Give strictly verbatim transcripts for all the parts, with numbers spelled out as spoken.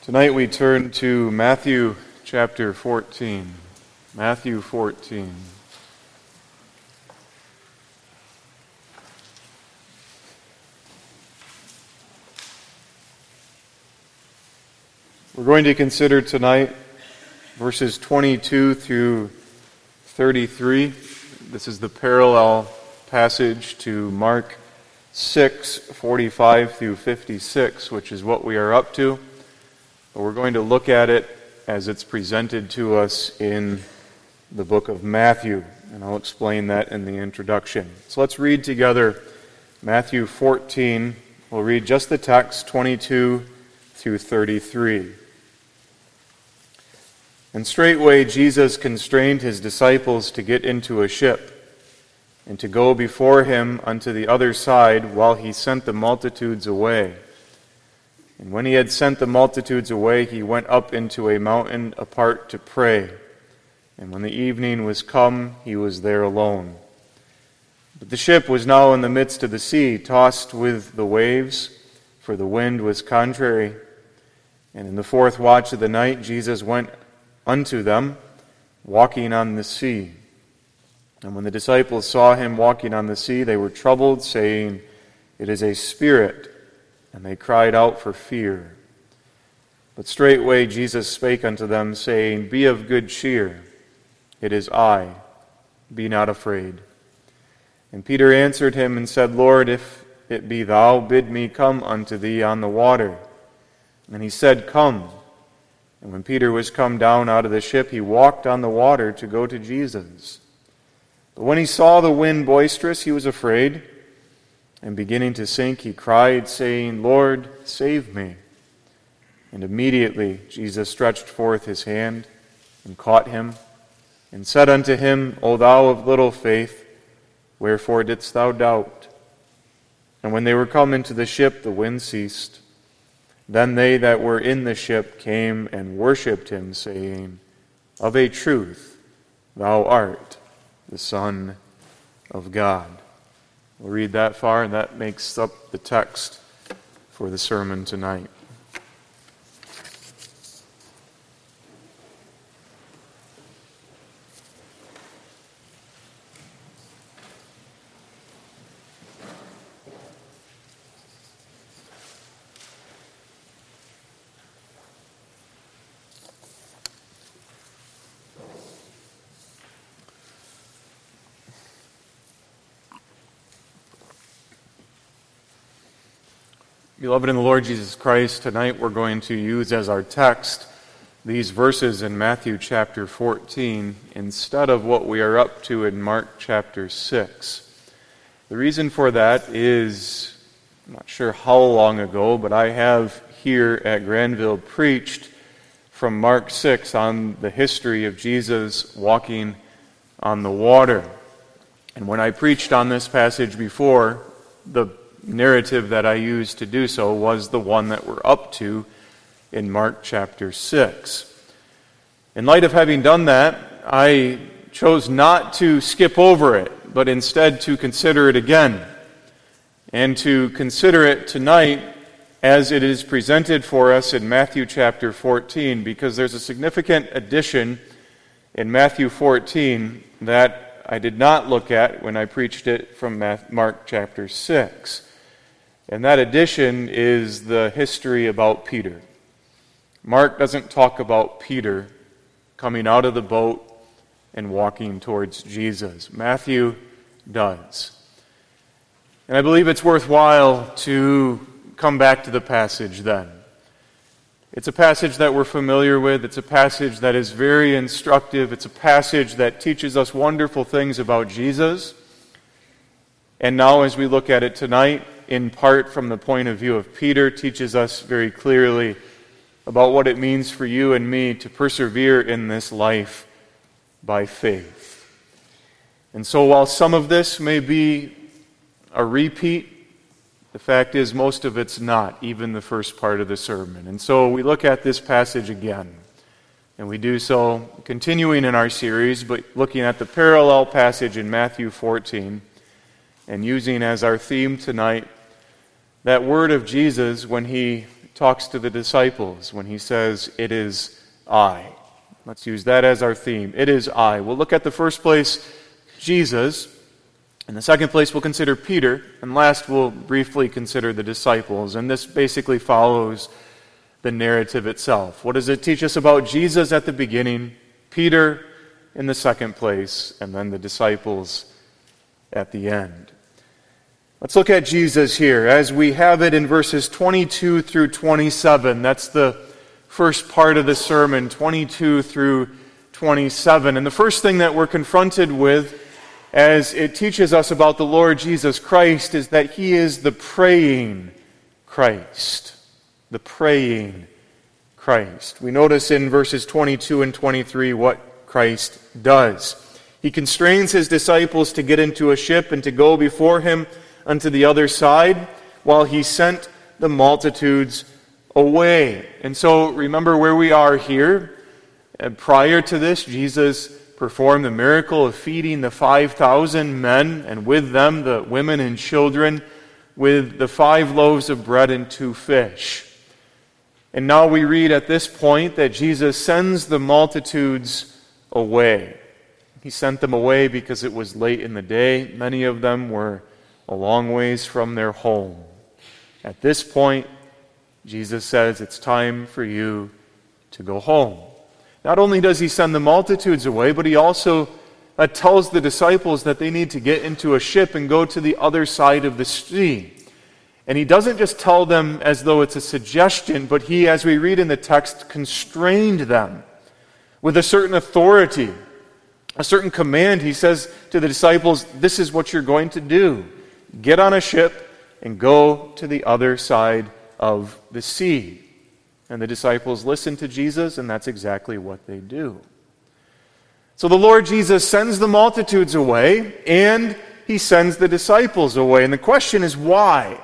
Tonight we turn to Matthew chapter fourteen. Matthew fourteen. We're going to consider tonight verses twenty-two through thirty-three. This is the parallel passage to Mark six, forty-five through fifty-six, which is what we are up to. But we're going to look at it as it's presented to us in the book of Matthew, and I'll explain that in the introduction. So let's read together Matthew fourteen. We'll read just the text, twenty-two through thirty-three. And straightway Jesus constrained his disciples to get into a ship, and to go before him unto the other side, while he sent the multitudes away. And when he had sent the multitudes away, he went up into a mountain apart to pray. And when the evening was come, he was there alone. But the ship was now in the midst of the sea, tossed with the waves, for the wind was contrary. And in the fourth watch of the night, Jesus went unto them, walking on the sea. And when the disciples saw him walking on the sea, they were troubled, saying, It is a spirit. And they cried out for fear. But straightway Jesus spake unto them, saying, Be of good cheer, it is I, be not afraid. And Peter answered him and said, Lord, if it be thou, bid me come unto thee on the water. And he said, Come. And when Peter was come down out of the ship, he walked on the water to go to Jesus. But when he saw the wind boisterous, he was afraid. And beginning to sink, he cried, saying, Lord, save me. And immediately Jesus stretched forth his hand and caught him, and said unto him, O thou of little faith, wherefore didst thou doubt? And when they were come into the ship, the wind ceased. Then they that were in the ship came and worshipped him, saying, Of a truth, thou art the Son of God. We'll read that far, and that makes up the text for the sermon tonight. Beloved in the Lord Jesus Christ, tonight we're going to use as our text these verses in Matthew chapter fourteen instead of what we are up to in Mark chapter six. The reason for that is, I'm not sure how long ago, but I have here at Granville preached from Mark six on the history of Jesus walking on the water. And when I preached on this passage before, the narrative that I used to do so was the one that we're up to in Mark chapter six. In light of having done that, I chose not to skip over it, but instead to consider it again, and to consider it tonight as it is presented for us in Matthew chapter fourteen, because there's a significant addition in Matthew fourteen that I did not look at when I preached it from Mark chapter six. And that addition is the history about Peter. Mark doesn't talk about Peter coming out of the boat and walking towards Jesus. Matthew does. And I believe it's worthwhile to come back to the passage then. It's a passage that we're familiar with. It's a passage that is very instructive. It's a passage that teaches us wonderful things about Jesus. And now as we look at it tonight, in part from the point of view of Peter, teaches us very clearly about what it means for you and me to persevere in this life by faith. And so while some of this may be a repeat, the fact is most of it's not, even the first part of the sermon. And so we look at this passage again. And we do so continuing in our series, but looking at the parallel passage in Matthew fourteen, and using as our theme tonight that word of Jesus when he talks to the disciples when he says, "It is I." Let's use that as our theme. It is I. We'll look at the first place, Jesus. In the second place, we'll consider Peter. And last, we'll briefly consider the disciples. And this basically follows the narrative itself. What does it teach us about Jesus at the beginning? Peter in the second place, and then the disciples at the end. Let's look at Jesus here as we have it in verses twenty-two through twenty-seven. That's the first part of the sermon, twenty-two through twenty-seven. And the first thing that we're confronted with as it teaches us about the Lord Jesus Christ is that he is the praying Christ. The praying Christ. We notice in verses twenty-two and twenty-three what Christ does. He constrains his disciples to get into a ship and to go before him unto the other side while he sent the multitudes away. And so remember where we are here. And prior to this, Jesus performed the miracle of feeding the five thousand men, and with them the women and children, with the five loaves of bread and two fish. And now we read at this point that Jesus sends the multitudes away. He sent them away because it was late in the day. Many of them were a long ways from their home. At this point, Jesus says, it's time for you to go home. Not only does he send the multitudes away, but he also uh, tells the disciples that they need to get into a ship and go to the other side of the sea. And he doesn't just tell them as though it's a suggestion, but he, as we read in the text, constrained them with a certain authority, a certain command. He says to the disciples, this is what you're going to do. Get on a ship and go to the other side of the sea. And the disciples listen to Jesus, and that's exactly what they do. So the Lord Jesus sends the multitudes away, and he sends the disciples away. And the question is, why?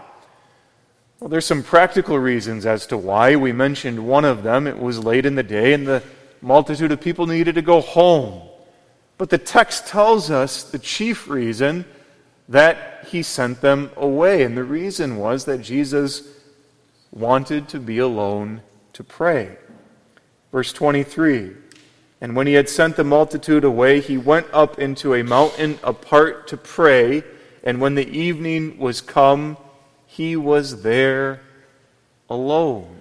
Well, there's some practical reasons as to why. We mentioned one of them. It was late in the day, and the multitude of people needed to go home. But the text tells us the chief reason that he sent them away. And the reason was that Jesus wanted to be alone to pray. Verse twenty-three, and when he had sent the multitude away, he went up into a mountain apart to pray, and when the evening was come, he was there alone.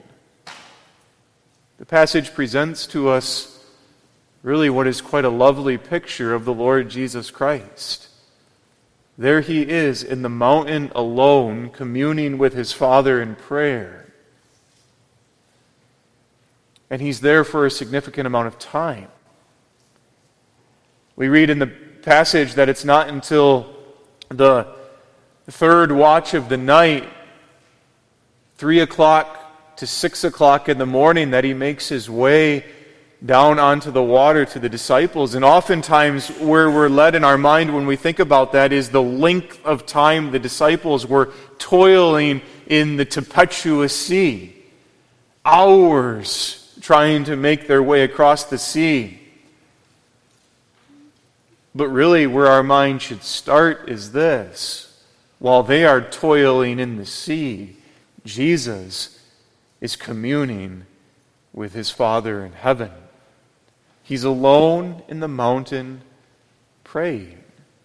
The passage presents to us really what is quite a lovely picture of the Lord Jesus Christ. There he is in the mountain alone, communing with his Father in prayer. And he's there for a significant amount of time. We read in the passage that it's not until the third watch of the night, three o'clock to six o'clock in the morning, that he makes his way down onto the water to the disciples. And oftentimes where we're led in our mind when we think about that is the length of time the disciples were toiling in the tempestuous sea. Hours trying to make their way across the sea. But really where our mind should start is this. While they are toiling in the sea, Jesus is communing with his Father in heaven. He's alone in the mountain praying.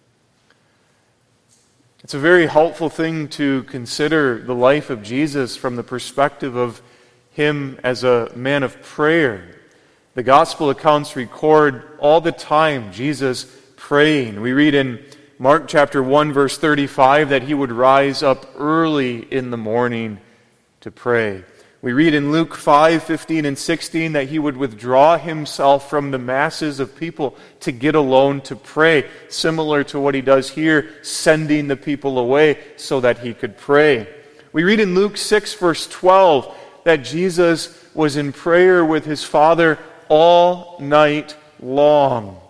It's a very helpful thing to consider the life of Jesus from the perspective of him as a man of prayer. The gospel accounts record all the time Jesus praying. We read in Mark chapter one, verse thirty-five, that he would rise up early in the morning to pray. We read in Luke five, fifteen and sixteen that he would withdraw himself from the masses of people to get alone to pray, similar to what he does here, sending the people away so that he could pray. We read in Luke six, verse twelve, that Jesus was in prayer with his Father all night long.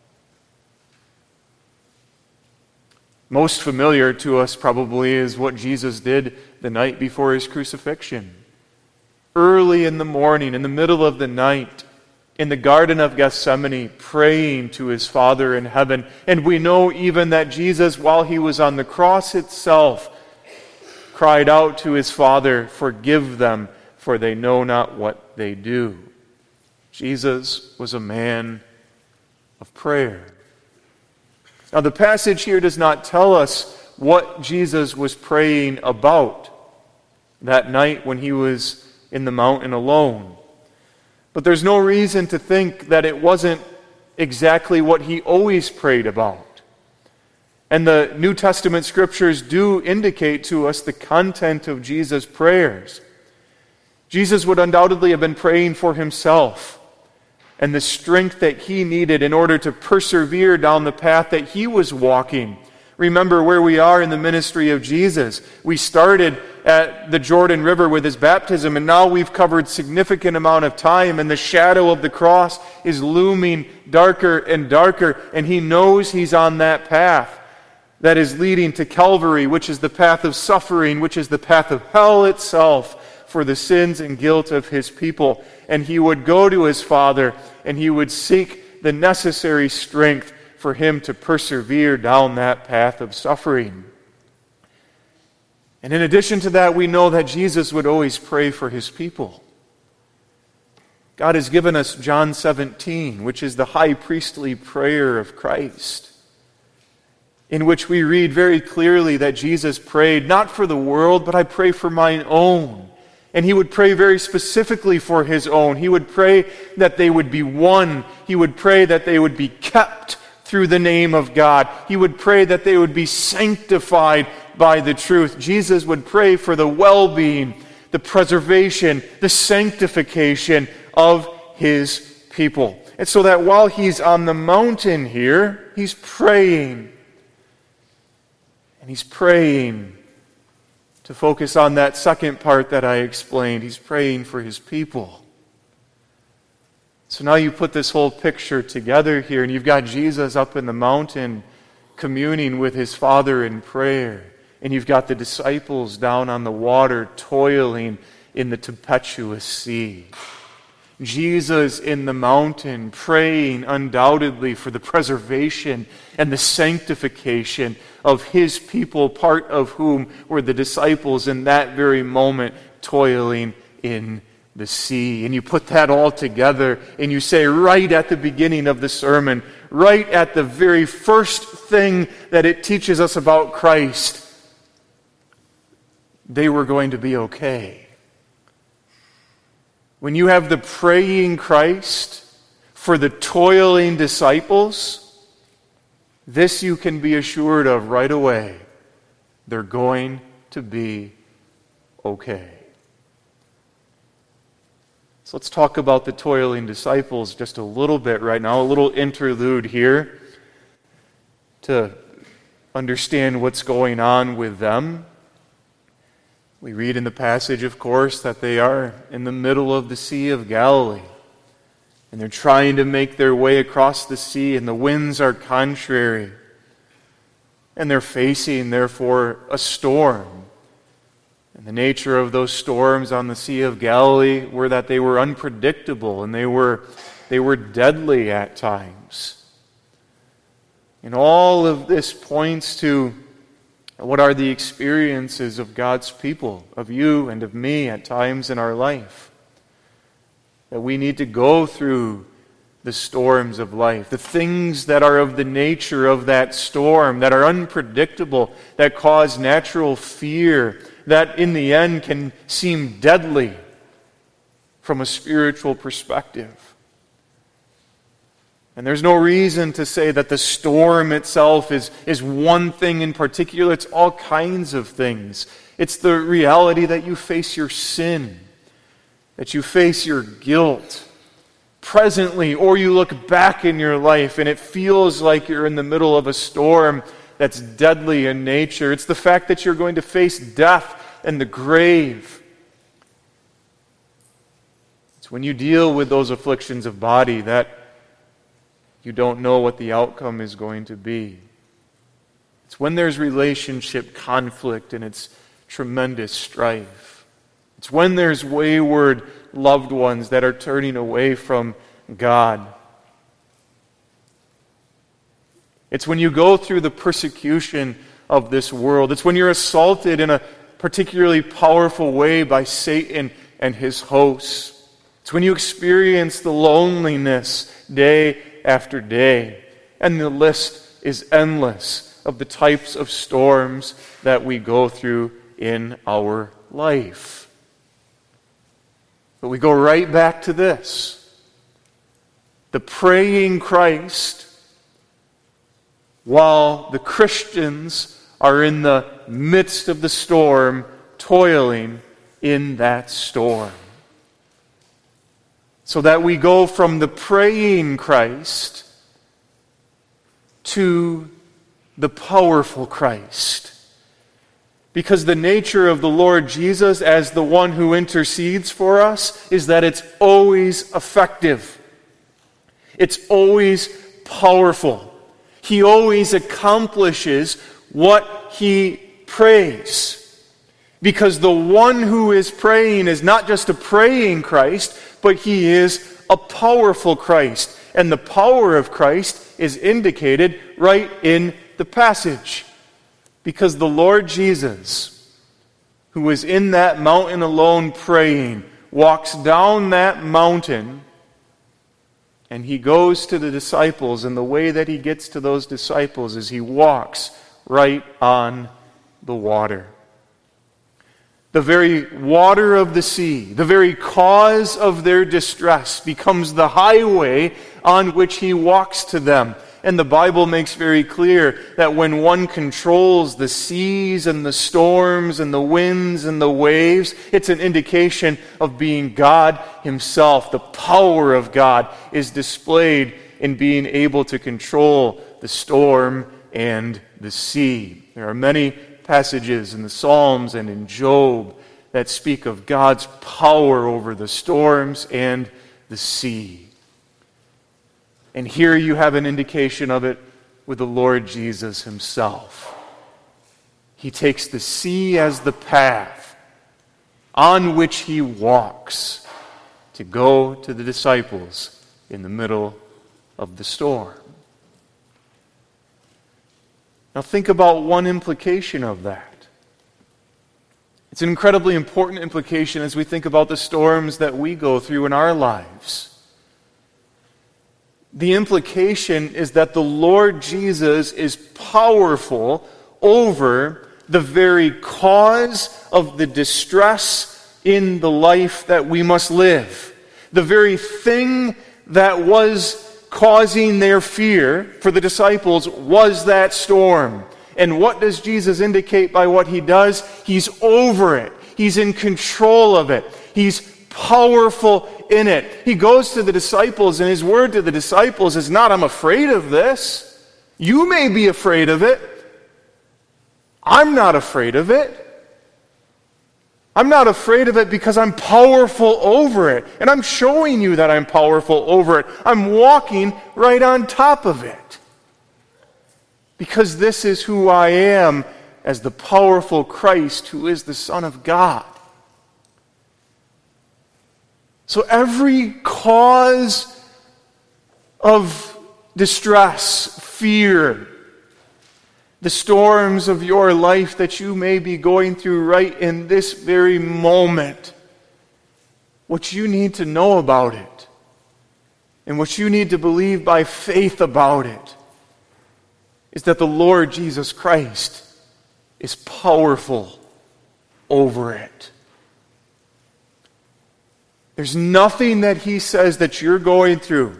Most familiar to us probably is what Jesus did the night before his crucifixion. Early in the morning, in the middle of the night, in the Garden of Gethsemane, praying to his Father in heaven. And we know even that Jesus, while he was on the cross itself, cried out to his Father, "Forgive them, for they know not what they do." Jesus was a man of prayer. Now, the passage here does not tell us what Jesus was praying about that night when he was in the mountain alone. But there's no reason to think that it wasn't exactly what he always prayed about. And the New Testament scriptures do indicate to us the content of Jesus' prayers. Jesus would undoubtedly have been praying for himself and the strength that he needed in order to persevere down the path that he was walking. Remember where we are in the ministry of Jesus. We started at the Jordan River with his baptism, and now we've covered significant amount of time, and the shadow of the cross is looming darker and darker, and he knows he's on that path that is leading to Calvary, which is the path of suffering, which is the path of hell itself for the sins and guilt of his people. And he would go to his Father, and he would seek the necessary strength for him to persevere down that path of suffering. And in addition to that, we know that Jesus would always pray for his people. God has given us John seventeen, which is the high priestly prayer of Christ, in which we read very clearly that Jesus prayed, "Not for the world, but I pray for mine own." And he would pray very specifically for his own. He would pray that they would be one. He would pray that they would be kept through the name of God. He would pray that they would be sanctified by the truth. Jesus would pray for the well-being, the preservation, the sanctification of his people. And so that while he's on the mountain here, he's praying. And he's praying to focus on that second part that I explained. He's praying for his people. So now you put this whole picture together here, and you've got Jesus up in the mountain communing with his Father in prayer. And you've got the disciples down on the water toiling in the tempestuous sea. Jesus in the mountain praying undoubtedly for the preservation and the sanctification of his people, part of whom were the disciples in that very moment toiling in the sea. And you put that all together and you say right at the beginning of the sermon, right at the very first thing that it teaches us about Christ, they were going to be okay. When you have the praying Christ for the toiling disciples, this you can be assured of right away. They're going to be okay. So let's talk about the toiling disciples just a little bit right now, a little interlude here to understand what's going on with them. We read in the passage, of course, that they are in the middle of the Sea of Galilee. And they're trying to make their way across the sea, and the winds are contrary. And they're facing, therefore, a storm. And the nature of those storms on the Sea of Galilee were that they were unpredictable, and they were, they were deadly at times. And all of this points to what are the experiences of God's people, of you and of me at times in our life. That we need to go through the storms of life, the things that are of the nature of that storm, that are unpredictable, that cause natural fear, that in the end can seem deadly from a spiritual perspective. And there's no reason to say that the storm itself is, is one thing in particular. It's all kinds of things. It's the reality that you face your sin, that you face your guilt presently, or you look back in your life and it feels like you're in the middle of a storm that's deadly in nature. It's the fact that you're going to face death and the grave. It's when you deal with those afflictions of body that you don't know what the outcome is going to be. It's when there's relationship conflict and it's tremendous strife. It's when there's wayward loved ones that are turning away from God. It's when you go through the persecution of this world. It's when you're assaulted in a particularly powerful way by Satan and his hosts. It's when you experience the loneliness day after day. And the list is endless of the types of storms that we go through in our life. But we go right back to this. The praying Christ, while the Christians are in the midst of the storm, toiling in that storm. So that we go from the praying Christ to the powerful Christ. Because the nature of the Lord Jesus as the one who intercedes for us is that it's always effective. It's always powerful. He always accomplishes what he prays. Because the one who is praying is not just a praying Christ, but he is a powerful Christ. And the power of Christ is indicated right in the passage. Because the Lord Jesus, who was in that mountain alone praying, walks down that mountain and he goes to the disciples, and the way that he gets to those disciples is he walks right on the water. The very water of the sea, the very cause of their distress, becomes the highway on which he walks to them. And the Bible makes very clear that when one controls the seas and the storms and the winds and the waves, it's an indication of being God himself. The power of God is displayed in being able to control the storm and the sea. There are many passages in the Psalms and in Job that speak of God's power over the storms and the sea. And here you have an indication of it with the Lord Jesus himself. He takes the sea as the path on which he walks to go to the disciples in the middle of the storm. Now think about one implication of that. It's an incredibly important implication as we think about the storms that we go through in our lives. The implication is that the Lord Jesus is powerful over the very cause of the distress in the life that we must live. The very thing that was causing their fear for the disciples was that storm. And what does Jesus indicate by what he does? He's over it. He's in control of it. He's powerful in it. He goes to the disciples, and his word to the disciples is not, I'm afraid of this. You may be afraid of it. I'm not afraid of it. I'm not afraid of it because I'm powerful over it. And I'm showing you that I'm powerful over it. I'm walking right on top of it. Because this is who I am as the powerful Christ who is the Son of God. So every cause of distress, fear, the storms of your life that you may be going through right in this very moment, what you need to know about it and what you need to believe by faith about it is that the Lord Jesus Christ is powerful over it. There's nothing that he says that you're going through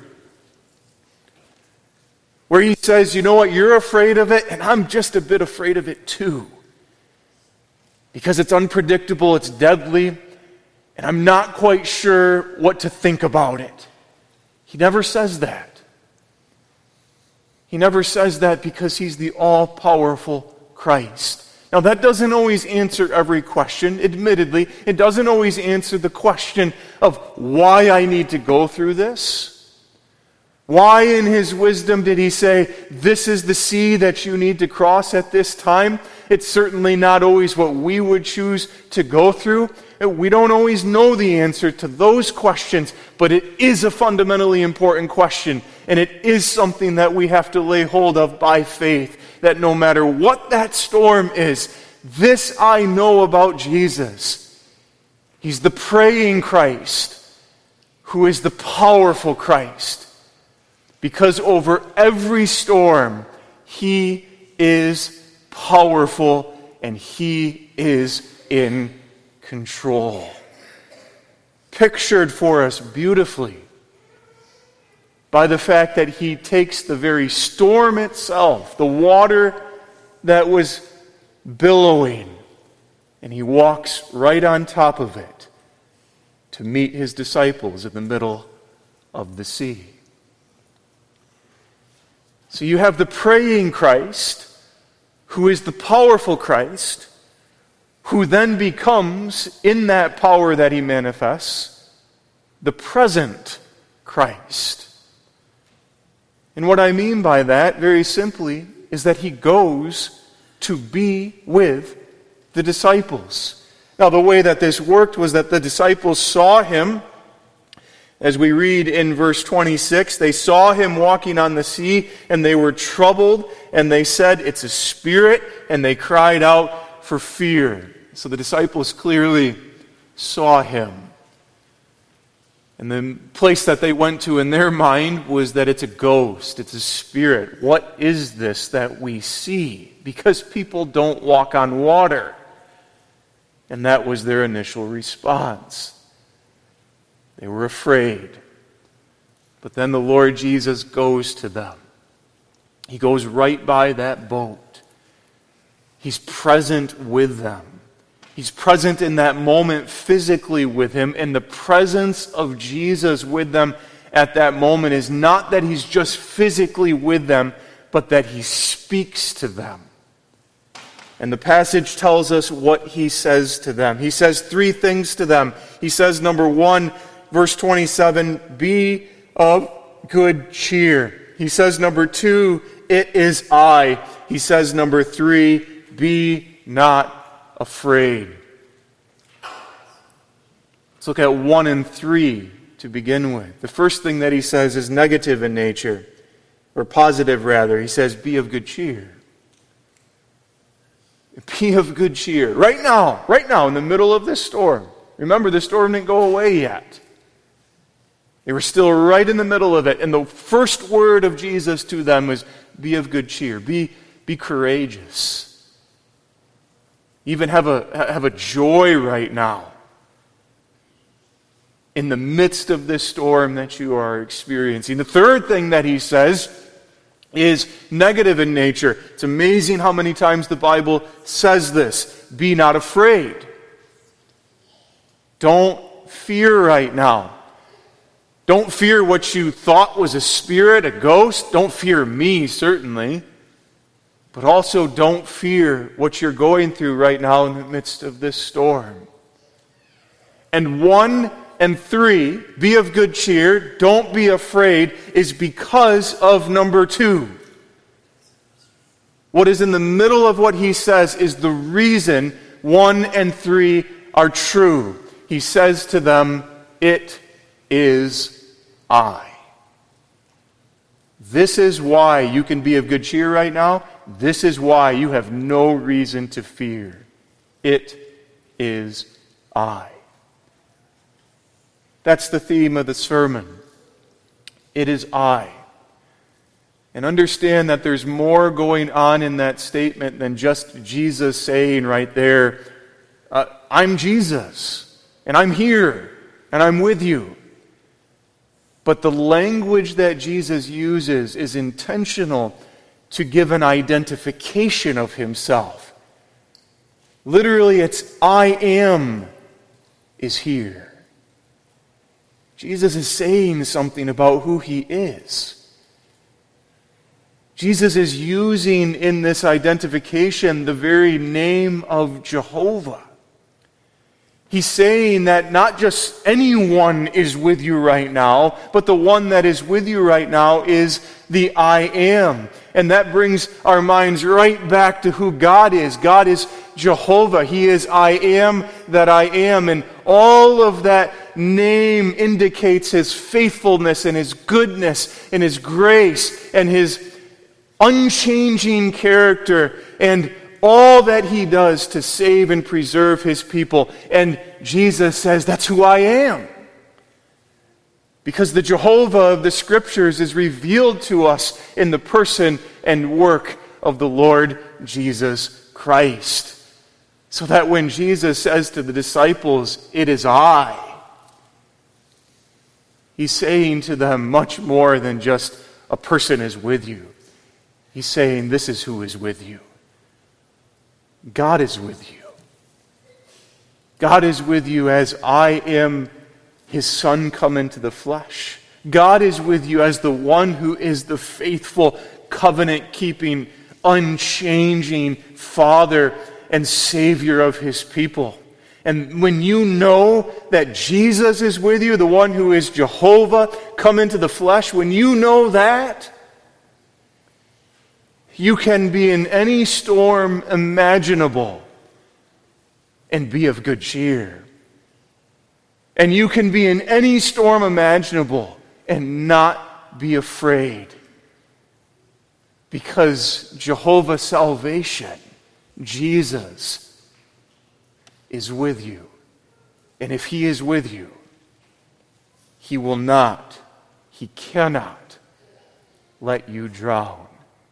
where he says, you know what, you're afraid of it, and I'm just a bit afraid of it too. Because it's unpredictable, it's deadly, and I'm not quite sure what to think about it. He never says that. He never says that because he's the all-powerful Christ. Now, that doesn't always answer every question, admittedly. It doesn't always answer the question of why I need to go through this. Why in his wisdom did he say, this is the sea that you need to cross at this time? It's certainly not always what we would choose to go through. We don't always know the answer to those questions, but it is a fundamentally important question, and it is something that we have to lay hold of by faith. That no matter what that storm is, this I know about Jesus. He's the praying Christ, who is the powerful Christ. Because over every storm, He is powerful and He is in control. Pictured for us beautifully by the fact that He takes the very storm itself, the water that was billowing, and He walks right on top of it to meet His disciples in the middle of the sea. So you have the praying Christ, who is the powerful Christ, who then becomes, in that power that He manifests, the present Christ. And what I mean by that, very simply, is that He goes to be with the disciples. Now, the way that this worked was that the disciples saw Him. As we read in verse twenty-six, they saw Him walking on the sea, and they were troubled, and they said, "It's a spirit," and they cried out for fear. So the disciples clearly saw Him. And the place that they went to in their mind was that it's a ghost, it's a spirit. What is this that we see? Because people don't walk on water. And that was their initial response. They were afraid. But then the Lord Jesus goes to them. He goes right by that boat. He's present with them. He's present in that moment physically with him, and the presence of Jesus with them at that moment is not that He's just physically with them, but that He speaks to them. And the passage tells us what He says to them. He says three things to them. He says, number one, verse twenty-seven, "Be of good cheer." He says, number two, "It is I." He says, number three, "Be not afraid." Let's look at one and three to begin with. The first thing that He says is negative in nature, or positive rather. He says, "Be of good cheer." Be of good cheer. Right now, right now, in the middle of this storm. Remember, the storm didn't go away yet. They were still right in the middle of it. And the first word of Jesus to them was, "Be of good cheer." Be, be courageous. Even have a, have a joy right now in the midst of this storm that you are experiencing. The third thing that He says is negative in nature. It's amazing how many times the Bible says this. Be not afraid. Don't fear right now. Don't fear what you thought was a spirit, a ghost. Don't fear me, certainly. But also don't fear what you're going through right now in the midst of this storm. And one and three, be of good cheer, don't be afraid, is because of number two. What is in the middle of what He says is the reason one and three are true. He says to them, "It is I." This is why you can be of good cheer right now. This is why you have no reason to fear. It is I. That's the theme of the sermon. It is I. And understand that there's more going on in that statement than just Jesus saying right there, uh, "I'm Jesus, and I'm here, and I'm with you." But the language that Jesus uses is intentional to give an identification of Himself. Literally, it's "I am" is here. Jesus is saying something about who He is. Jesus is using in this identification the very name of Jehovah. He's saying that not just anyone is with you right now, but the one that is with you right now is the I am. And that brings our minds right back to who God is. God is Jehovah. He is I am that I am. And all of that name indicates His faithfulness and His goodness and His grace and His unchanging character and all that He does to save and preserve His people. And Jesus says, that's who I am. Because the Jehovah of the Scriptures is revealed to us in the person and work of the Lord Jesus Christ. So that when Jesus says to the disciples, it is I, he's saying to them much more than just a person is with you. He's saying this is who is with you. God is with you. God is with you as I am His Son come into the flesh. God is with you as the one who is the faithful, covenant-keeping, unchanging Father and Savior of His people. And when you know that Jesus is with you, the one who is Jehovah come into the flesh, when you know that, you can be in any storm imaginable and be of good cheer. And you can be in any storm imaginable and not be afraid. Because Jehovah's salvation, Jesus, is with you. And if He is with you, He will not, He cannot let you drown.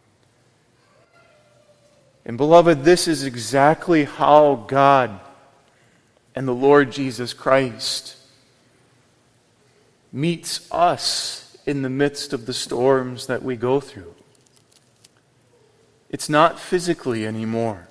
And beloved, this is exactly how God and the Lord Jesus Christ meets us in the midst of the storms that we go through. It's not physically anymore.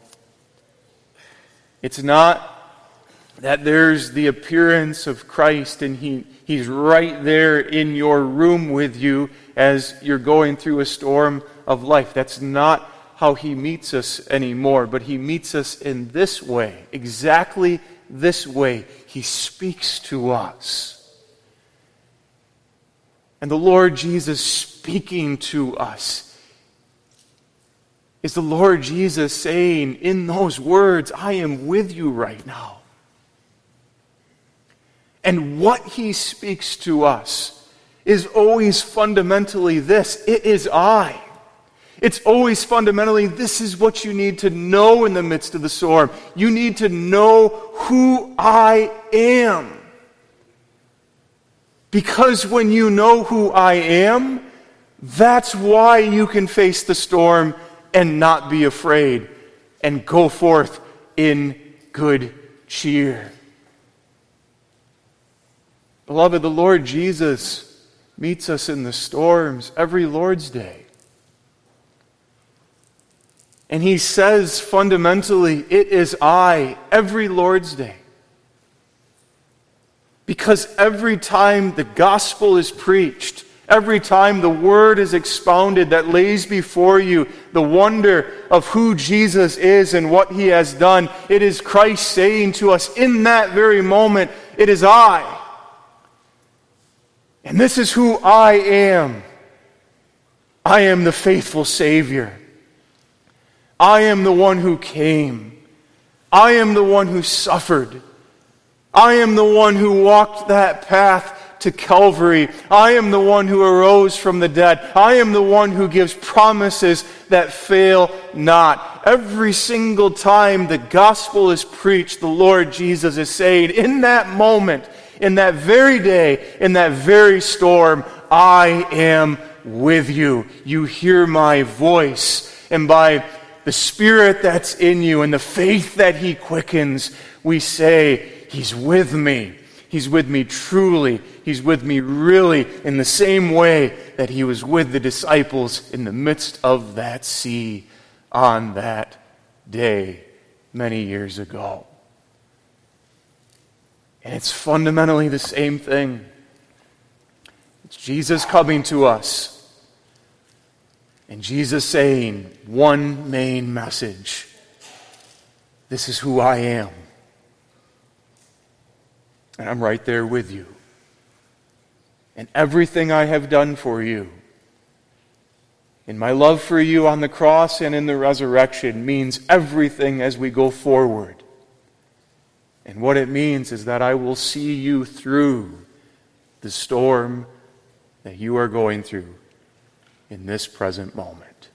It's not that there's the appearance of Christ and he, He's right there in your room with you as you're going through a storm of life. That's not how He meets us anymore, but He meets us in this way, exactly this way. He speaks to us. And the Lord Jesus speaking to us is the Lord Jesus saying in those words, I am with you right now. And what He speaks to us is always fundamentally this: it is I. It's always fundamentally, this is what you need to know in the midst of the storm. You need to know who I am. Because when you know who I am, that's why you can face the storm and not be afraid and go forth in good cheer. Beloved, the Lord Jesus meets us in the storms every Lord's Day. And He says fundamentally, it is I, every Lord's Day. Because every time the gospel is preached, every time the word is expounded that lays before you the wonder of who Jesus is and what He has done, it is Christ saying to us in that very moment, it is I. And this is who I am. I am the faithful Savior. I am the one who came. I am the one who suffered. I am the one who walked that path to Calvary. I am the one who arose from the dead. I am the one who gives promises that fail not. Every single time the gospel is preached, the Lord Jesus is saying, in that moment, in that very day, in that very storm, I am with you. You hear my voice. And by the Spirit that's in you and the faith that He quickens, we say, He's with me. He's with me truly. He's with me really in the same way that He was with the disciples in the midst of that sea on that day many years ago. And it's fundamentally the same thing. It's Jesus coming to us. And Jesus saying one main message: this is who I am. And I'm right there with you. And everything I have done for you, in my love for you on the cross and in the resurrection, means everything as we go forward. And what it means is that I will see you through the storm that you are going through in this present moment.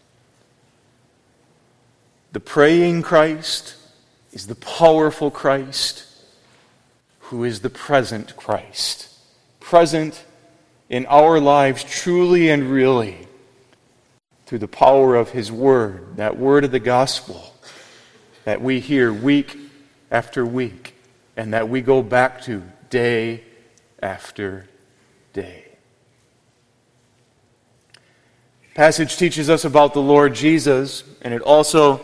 The praying Christ is the powerful Christ who is the present Christ, present in our lives truly and really through the power of his word, that word of the gospel that we hear week after week and that we go back to day after day. The passage teaches us about the Lord Jesus, and it also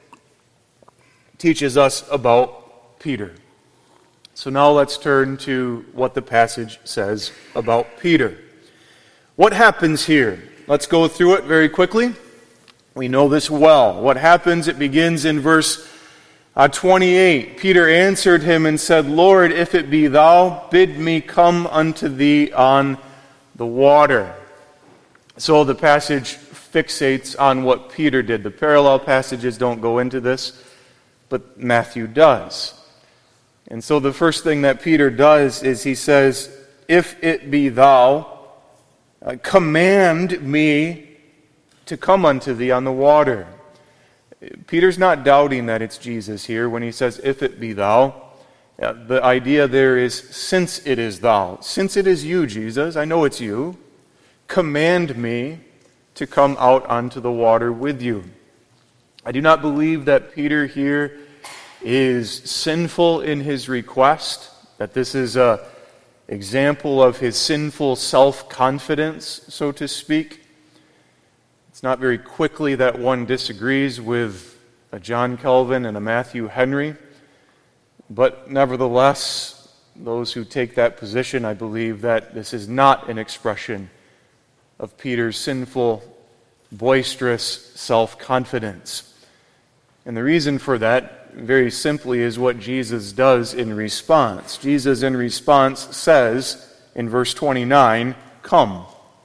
teaches us about Peter. So now let's turn to what the passage says about Peter. What happens here? Let's go through it very quickly. We know this well. What happens? It begins in verse uh, twenty-eight. Peter answered him and said, Lord, if it be thou, bid me come unto thee on the water. So the passage fixates on what Peter did. The parallel passages don't go into this, but Matthew does. And so the first thing that Peter does is he says, if it be thou, uh, command me to come unto thee on the water. Peter's not doubting that it's Jesus here when he says, if it be thou. Uh, the idea there is, since it is thou. Since it is you, Jesus, I know it's you. Command me to come out onto the water with you. I do not believe that Peter here is sinful in his request, that this is an example of his sinful self-confidence, so to speak. It's not very quickly that one disagrees with a John Calvin and a Matthew Henry, but nevertheless, those who take that position, I believe that this is not an expression of Peter's sinful, boisterous self-confidence. And the reason for that, very simply, is what Jesus does in response. Jesus in response says in verse twenty-nine, come.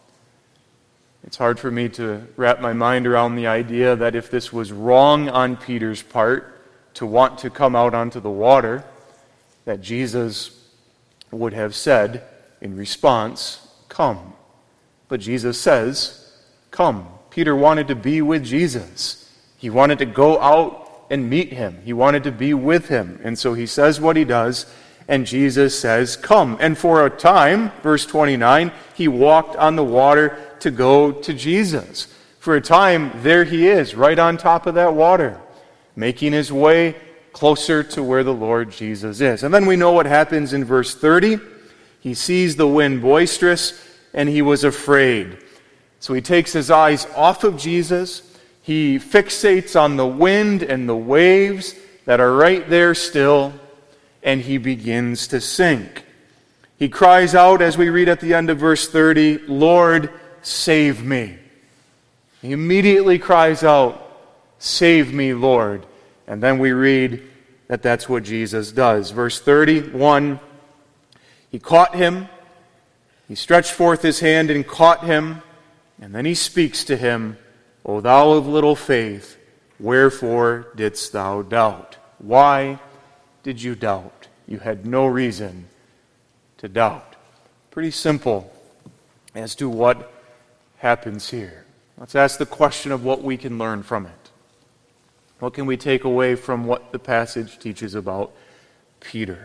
It's hard for me to wrap my mind around the idea that if this was wrong on Peter's part to want to come out onto the water, that Jesus would have said in response, come. But Jesus says, come. Peter wanted to be with Jesus. He wanted to go out and meet him. He wanted to be with him. And so he says what he does, and Jesus says, come. And for a time, verse twenty-nine, he walked on the water to go to Jesus. For a time, there he is, right on top of that water, making his way closer to where the Lord Jesus is. And then we know what happens in verse thirty. He sees the wind boisterous, and he was afraid. So he takes his eyes off of Jesus. He fixates on the wind and the waves that are right there still, and he begins to sink. He cries out, as we read at the end of verse thirty, Lord, save me. He immediately cries out, save me, Lord. And then we read that that's what Jesus does. Verse thirty-one, he caught him. He stretched forth his hand and caught him, and then he speaks to him, O thou of little faith, wherefore didst thou doubt? Why did you doubt? You had no reason to doubt. Pretty simple as to what happens here. Let's ask the question of what we can learn from it. What can we take away from what the passage teaches about Peter?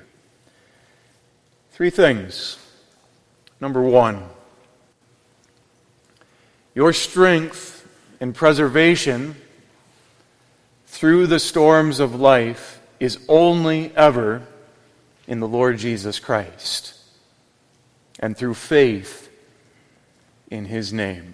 Three things. Number one, your strength and preservation through the storms of life is only ever in the Lord Jesus Christ and through faith in his name.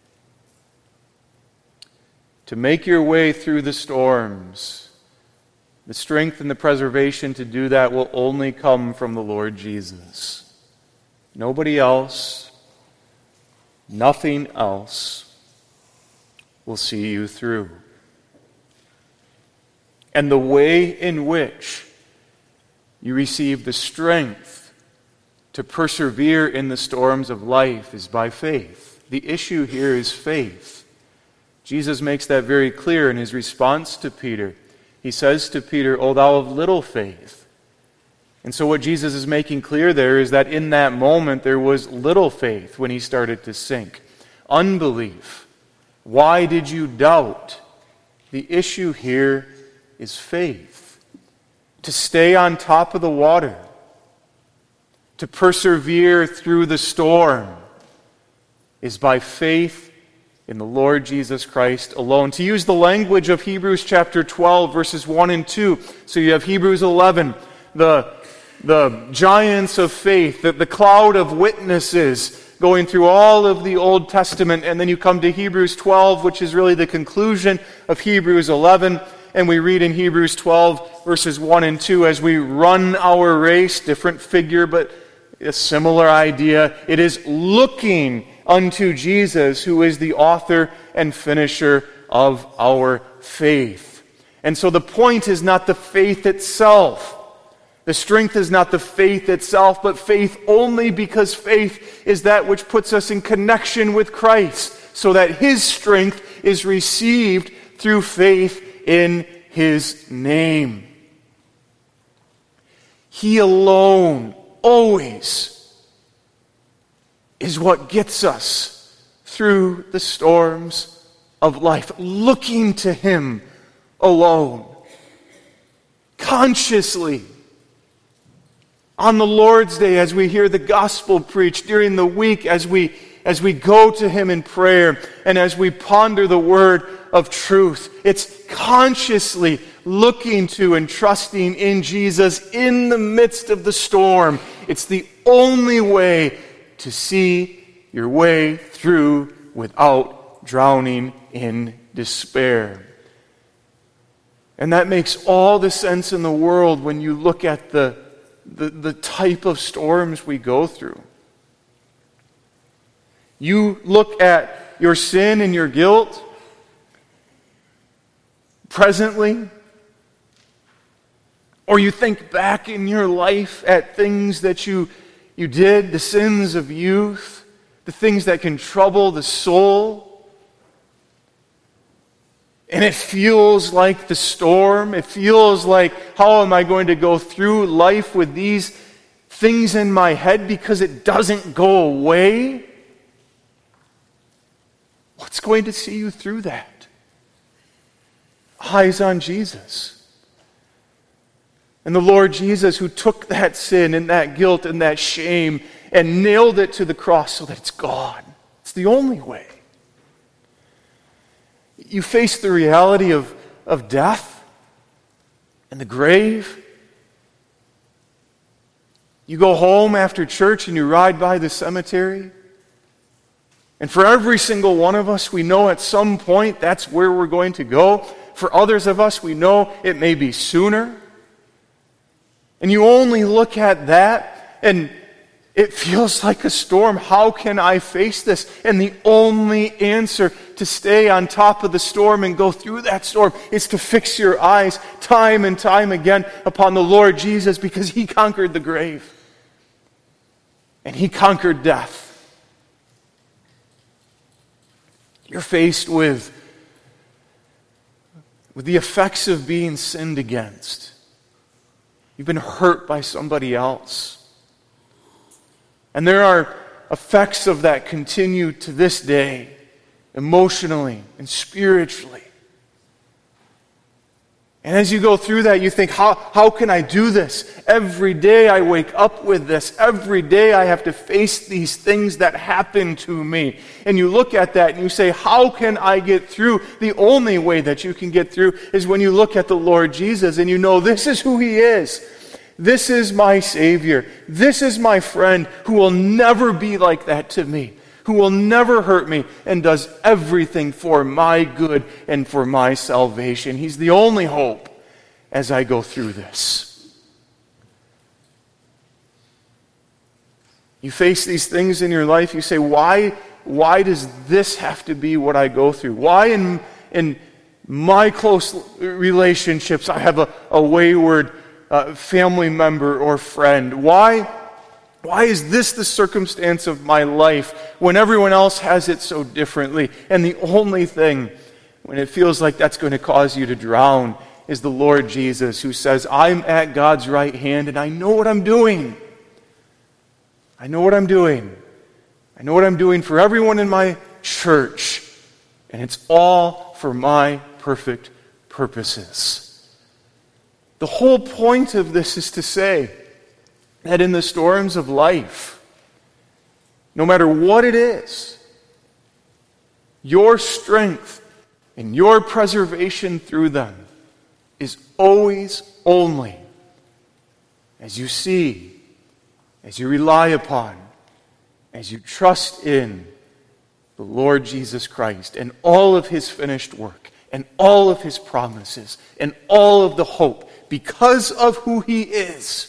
To make your way through the storms, the strength and the preservation to do that will only come from the Lord Jesus. Nobody else, nothing else will see you through. And the way in which you receive the strength to persevere in the storms of life is by faith. The issue here is faith. Jesus makes that very clear in his response to Peter. He says to Peter, O thou of little faith. And so what Jesus is making clear there is that in that moment there was little faith when he started to sink. Unbelief. Why did you doubt? The issue here is faith. To stay on top of the water. to persevere through the storm is by faith in the Lord Jesus Christ alone. To use the language of Hebrews chapter twelve, verses one and two, so you have Hebrews eleven, the, the giants of faith, the, the cloud of witnesses going through all of the Old Testament, and then you come to Hebrews twelve, which is really the conclusion of Hebrews eleven, and we read in Hebrews twelve, verses one and two, as we run our race, different figure, but a similar idea. It is looking unto Jesus, who is the author and finisher of our faith. And so the point is not the faith itself. The strength is not the faith itself, but faith only because faith is that which puts us in connection with Christ, so that His strength is received through faith in His name. He alone, always, is what gets us through the storms of life. Looking to Him alone, consciously. On the Lord's Day, as we hear the gospel preached, during the week, as we as we go to Him in prayer, and as we ponder the word of truth, it's consciously looking to and trusting in Jesus in the midst of the storm. It's the only way to see your way through without drowning in despair. And that makes all the sense in the world when you look at the, the, the type of storms we go through. You look at your sin and your guilt presently, or you think back in your life at things that you, you did, the sins of youth, the things that can trouble the soul, and it feels like the storm. It feels like, how am I going to go through life with these things in my head because it doesn't go away? What's going to see you through that? Eyes on Jesus. And the Lord Jesus, who took that sin and that guilt and that shame and nailed it to the cross so that it's gone. It's the only way. You face the reality of, of death and the grave. You go home after church and you ride by the cemetery. And for every single one of us, we know at some point that's where we're going to go. For others of us, we know it may be sooner. And you only look at that, and it feels like a storm. How can I face this? And the only answer to stay on top of the storm and go through that storm is to fix your eyes time and time again upon the Lord Jesus, because He conquered the grave. And He conquered death. You're faced with, with the effects of being sinned against. You've been hurt by somebody else. And there are effects of that continue to this day, emotionally and spiritually. And as you go through that, you think, how, how can I do this? Every day I wake up with this. Every day I have to face these things that happen to me. And you look at that and you say, how can I get through? The only way that you can get through is when you look at the Lord Jesus and you know this is who He is. This is my Savior. This is my friend who will never be like that to me, who will never hurt me and does everything for my good and for my salvation. He's the only hope as I go through this. You face these things in your life, you say, why, why does this have to be what I go through? Why in, in my close relationships I have a, a wayward uh, family member or friend? Why Why is this the circumstance of my life when everyone else has it so differently? And the only thing, when it feels like that's going to cause you to drown, is the Lord Jesus, who says, I'm at God's right hand and I know what I'm doing. I know what I'm doing. I know what I'm doing for everyone in my church. And it's all for my perfect purposes. The whole point of this is to say, that in the storms of life, no matter what it is, your strength and your preservation through them is always only as you see, as you rely upon, as you trust in the Lord Jesus Christ and all of His finished work and all of His promises and all of the hope because of who He is.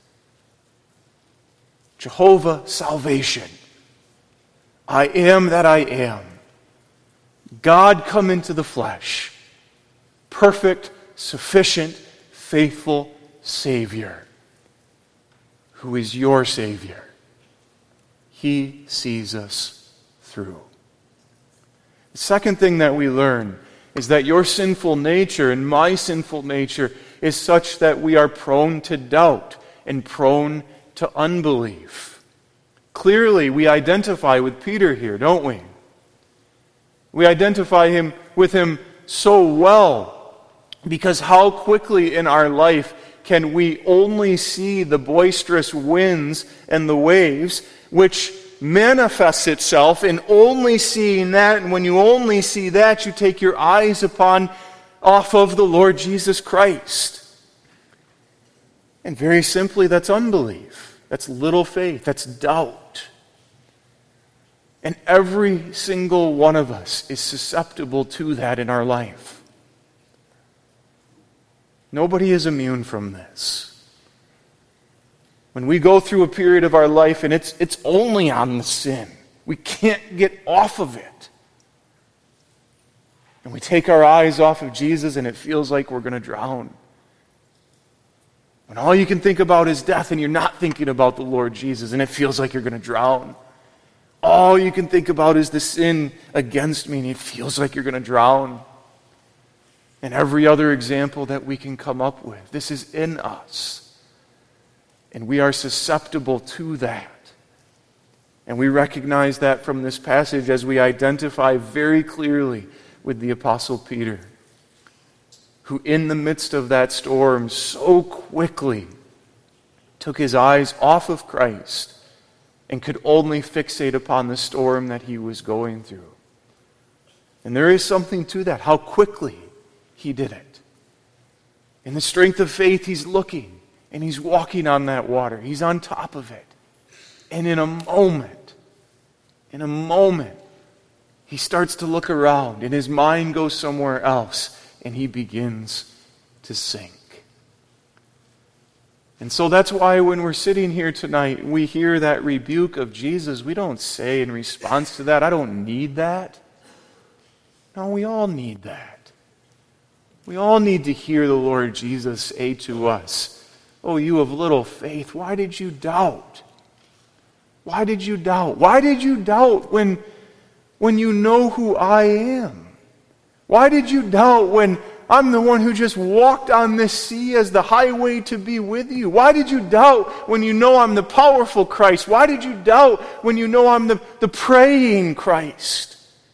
Jehovah salvation. I am that I am. God come into the flesh. Perfect, sufficient, faithful Savior. Who is your Savior. He sees us through. The second thing that we learn is that your sinful nature and my sinful nature is such that we are prone to doubt and prone to unbelief. Clearly, we identify with Peter here, don't we? We identify him with him so well because how quickly in our life can we only see the boisterous winds and the waves, which manifests itself in only seeing that, and when you only see that, you take your eyes upon off of the Lord Jesus Christ. And very simply, that's unbelief. That's little faith. That's doubt. And every single one of us is susceptible to that in our life. Nobody is immune from this. When we go through a period of our life and it's it's only on the sin, we can't get off of it. And we take our eyes off of Jesus and it feels like we're going to drown. When all you can think about is death and you're not thinking about the Lord Jesus and it feels like you're going to drown. All you can think about is the sin against me and it feels like you're going to drown. And every other example that we can come up with. This is in us. And we are susceptible to that. And we recognize that from this passage as we identify very clearly with the Apostle Peter, who in the midst of that storm so quickly took his eyes off of Christ and could only fixate upon the storm that he was going through. And there is something to that, how quickly he did it. In the strength of faith, he's looking and he's walking on that water. He's on top of it. And in a moment, in a moment, he starts to look around and his mind goes somewhere else and he begins to sink. And so that's why when we're sitting here tonight, we hear that rebuke of Jesus. We don't say in response to that, I don't need that. No, we all need that. We all need to hear the Lord Jesus say to us, oh, you of little faith, why did you doubt? Why did you doubt? Why did you doubt when, when you know who I am? Why did you doubt when I'm the one who just walked on this sea as the highway to be with you? Why did you doubt when you know I'm the powerful Christ? Why did you doubt when you know I'm the, the praying Christ?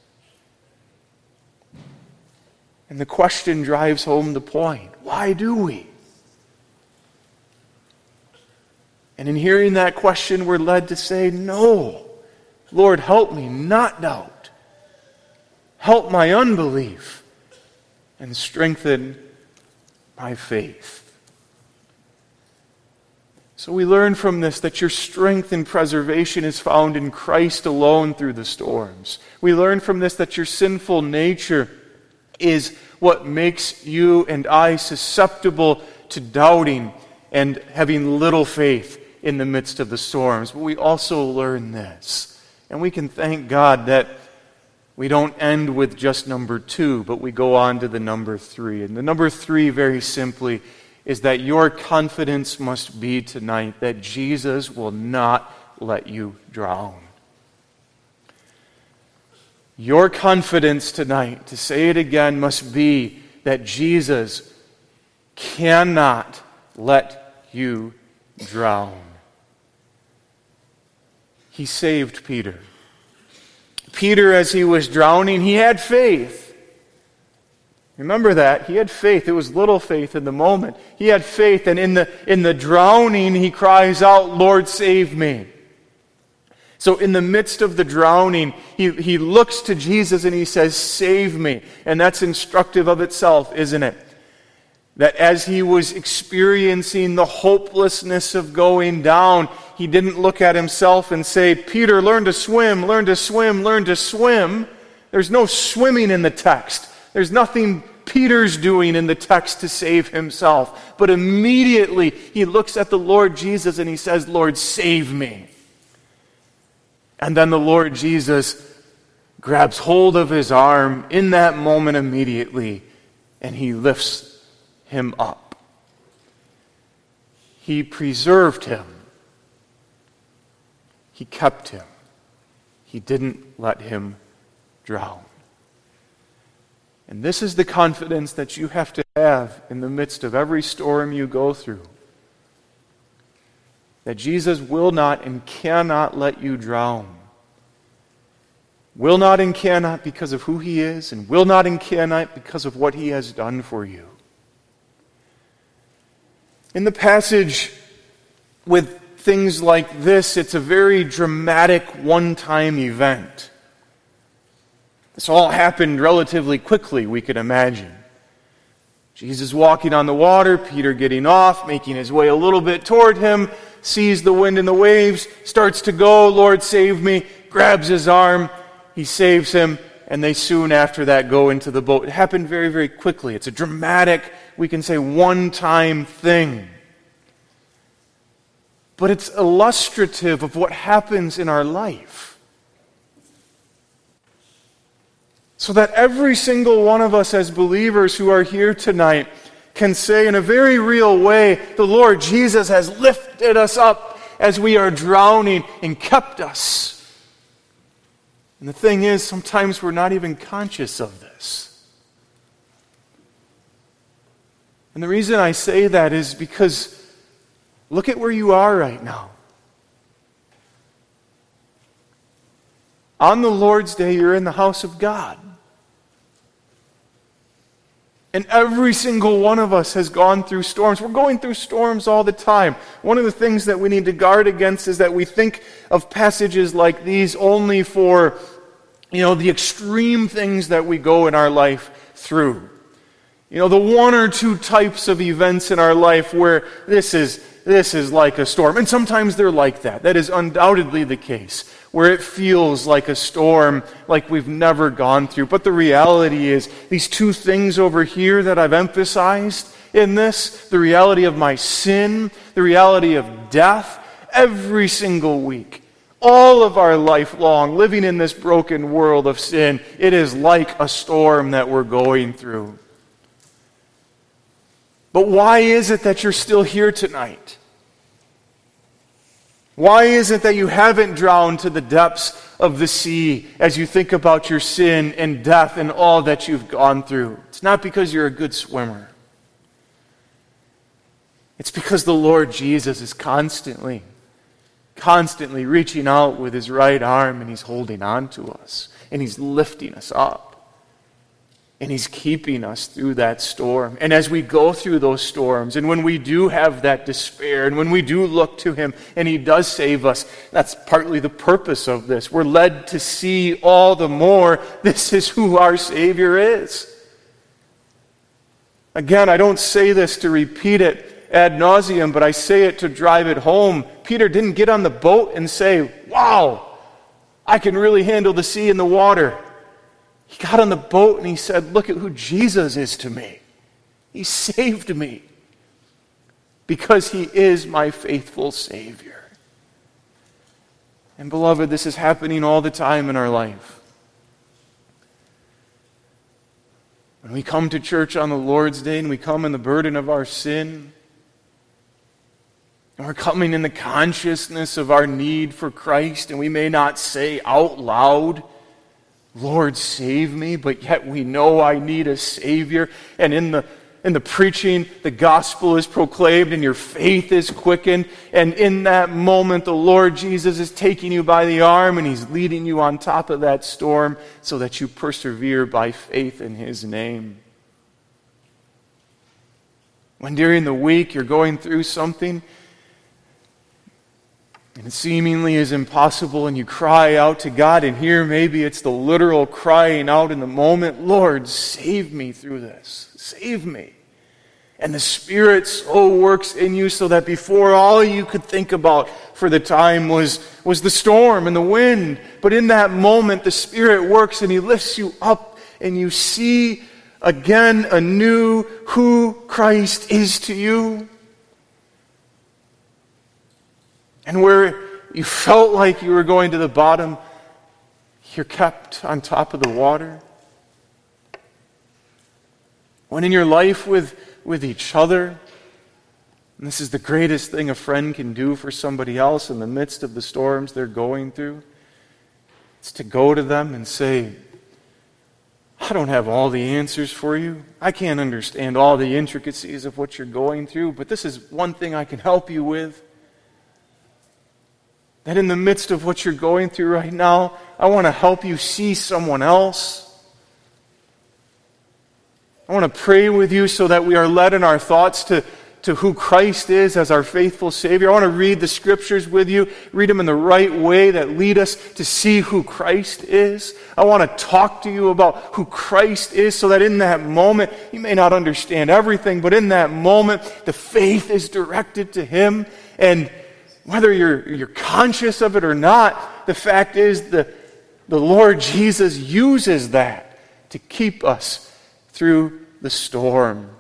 And the question drives home the point. Why do we? And in hearing that question, we're led to say, no, Lord, help me not doubt. Help my unbelief and strengthen my faith. So we learn from this that your strength and preservation is found in Christ alone through the storms. We learn from this that your sinful nature is what makes you and I susceptible to doubting and having little faith in the midst of the storms. But we also learn this, and we can thank God that we don't end with just number two, but we go on to the number three. And the number three, very simply, is that your confidence must be tonight that Jesus will not let you drown. Your confidence tonight, to say it again, must be that Jesus cannot let you drown. He saved Peter. Peter, as he was drowning, he had faith. Remember that. He had faith. It was little faith in the moment. He had faith, and in the, in the drowning, he cries out, Lord, save me. So in the midst of the drowning, he, he looks to Jesus and he says, save me. And that's instructive of itself, isn't it? That as he was experiencing the hopelessness of going down, he didn't look at himself and say, Peter, learn to swim, learn to swim, learn to swim. There's no swimming in the text. There's nothing Peter's doing in the text to save himself. But immediately he looks at the Lord Jesus and he says, Lord, save me. And then the Lord Jesus grabs hold of his arm in that moment immediately, and he lifts him up. He preserved him. He kept him. He didn't let him drown. And this is the confidence that you have to have in the midst of every storm you go through. That Jesus will not and cannot let you drown. Will not and cannot because of who he is, and will not and cannot because of what he has done for you. In the passage with things like this, it's a very dramatic one-time event. This all happened relatively quickly, we could imagine. Jesus walking on the water, Peter getting off, making his way a little bit toward him, sees the wind and the waves, starts to go, Lord, save me, grabs his arm, he saves him, and they soon after that go into the boat. It happened very, very quickly. It's a dramatic, we can say, one-time thing. But it's illustrative of what happens in our life. So that every single one of us as believers who are here tonight can say in a very real way, the Lord Jesus has lifted us up as we are drowning and kept us. And the thing is, sometimes we're not even conscious of this. And the reason I say that is because look at where you are right now. On the Lord's Day, you're in the house of God. And every single one of us has gone through storms. We're going through storms all the time. One of the things that we need to guard against is that we think of passages like these only for, you know, the extreme things that we go in our life through. You know, the one or two types of events in our life where this is this is like a storm. And sometimes they're like that. That is undoubtedly the case, where it feels like a storm, like we've never gone through. But the reality is, these two things over here that I've emphasized in this, the reality of my sin, the reality of death, every single week, all of our life long, living in this broken world of sin, it is like a storm that we're going through. But why is it that you're still here tonight? Why is it that you haven't drowned to the depths of the sea as you think about your sin and death and all that you've gone through? It's not because you're a good swimmer. It's because the Lord Jesus is constantly, constantly reaching out with his right arm, and he's holding on to us, and he's lifting us up. And he's keeping us through that storm. And as we go through those storms, and when we do have that despair, and when we do look to him, and he does save us, that's partly the purpose of this. We're led to see all the more this is who our Savior is. Again, I don't say this to repeat it ad nauseum, but I say it to drive it home. Peter didn't get on the boat and say, wow, I can really handle the sea and the water. He got on the boat and he said, look at who Jesus is to me. He saved me because he is my faithful Savior. And beloved, this is happening all the time in our life. When we come to church on the Lord's Day and we come in the burden of our sin, and we're coming in the consciousness of our need for Christ, and we may not say out loud, Lord, save me, but yet we know I need a Savior. And in the in the preaching, the gospel is proclaimed and your faith is quickened. And in that moment, the Lord Jesus is taking you by the arm and he's leading you on top of that storm so that you persevere by faith in his name. When during the week you're going through something and it seemingly is impossible and you cry out to God, and here maybe it's the literal crying out in the moment, Lord, save me through this. Save me. And the Spirit so works in you so that before all you could think about for the time was, was the storm and the wind. But in that moment, the Spirit works and He lifts you up and you see again anew who Christ is to you. And where you felt like you were going to the bottom, you're kept on top of the water. When in your life with, with each other, and this is the greatest thing a friend can do for somebody else in the midst of the storms they're going through, it's to go to them and say, I don't have all the answers for you. I can't understand all the intricacies of what you're going through, but this is one thing I can help you with. That in the midst of what you're going through right now, I want to help you see someone else. I want to pray with you so that we are led in our thoughts to, to who Christ is as our faithful Savior. I want to read the Scriptures with you, read them in the right way that lead us to see who Christ is. I want to talk to you about who Christ is so that in that moment, you may not understand everything, but in that moment, the faith is directed to Him. And whether you're, you're conscious of it or not, the fact is the, the Lord Jesus uses that to keep us through the storm.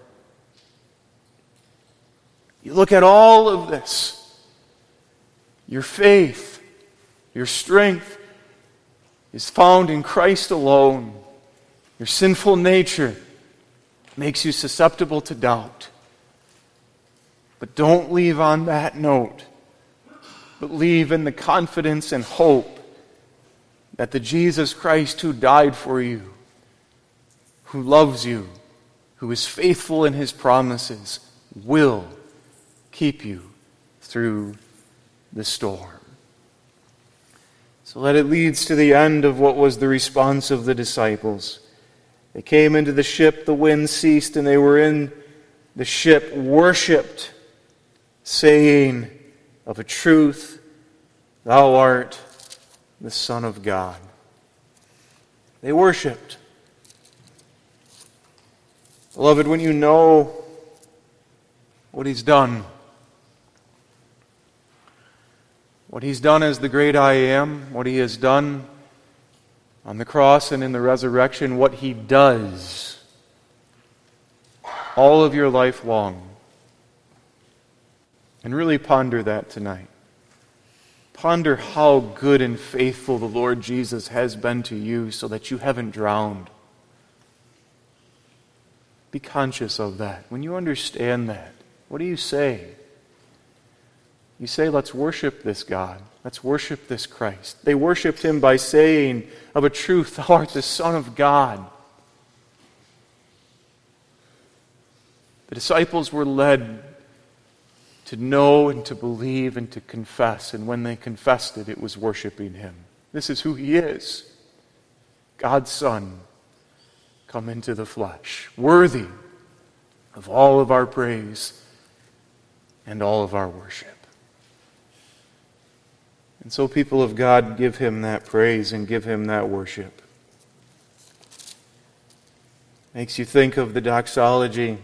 You look at all of this. Your faith, your strength is found in Christ alone. Your sinful nature makes you susceptible to doubt. But don't leave on that note. But leave in the confidence and hope that the Jesus Christ who died for you, who loves you, who is faithful in His promises, will keep you through the storm. So that it leads to the end of what was the response of the disciples. They came into the ship, the wind ceased, and they were in the ship, worshipped, saying, of a truth, Thou art the Son of God. They worshipped. Beloved, when you know what He's done, what He's done as the great I Am, what He has done on the cross and in the resurrection, what He does all of your life long, and really ponder that tonight. Ponder how good and faithful the Lord Jesus has been to you so that you haven't drowned. Be conscious of that. When you understand that, what do you say? You say, let's worship this God. Let's worship this Christ. They worshiped Him by saying, of a truth, Thou art the Son of God. The disciples were led to know and to believe and to confess. And when they confessed it, it was worshiping Him. This is who He is. God's Son, come into the flesh, worthy of all of our praise and all of our worship. And so, people of God, give Him that praise and give Him that worship. Makes you think of the doxology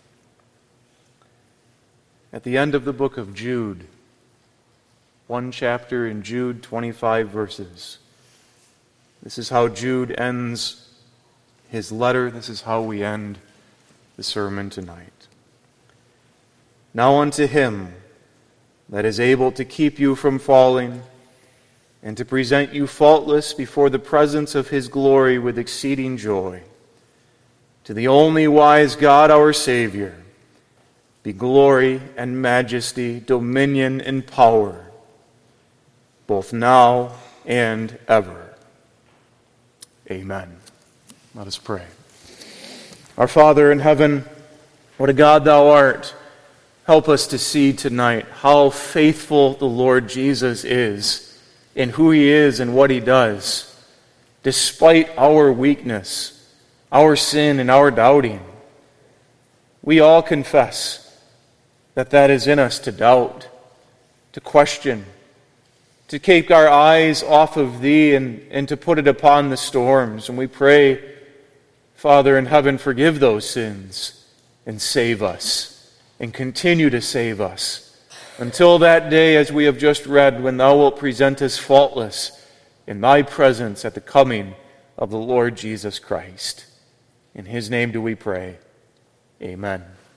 at the end of the book of Jude. One chapter in Jude, twenty-five verses. This is how Jude ends his letter. This is how we end the sermon tonight. Now unto Him that is able to keep you from falling and to present you faultless before the presence of His glory with exceeding joy, to the only wise God our Savior, be glory and majesty, dominion and power, both now and ever. Amen. Let us pray. Our Father in heaven, what a God Thou art. Help us to see tonight how faithful the Lord Jesus is in who He is and what He does, despite our weakness, our sin, and our doubting. We all confess that that is in us, to doubt, to question, to keep our eyes off of Thee and, and to put it upon the storms. And we pray, Father in heaven, forgive those sins and save us and continue to save us until that day, as we have just read, when Thou wilt present us faultless in Thy presence at the coming of the Lord Jesus Christ. In His name do we pray. Amen.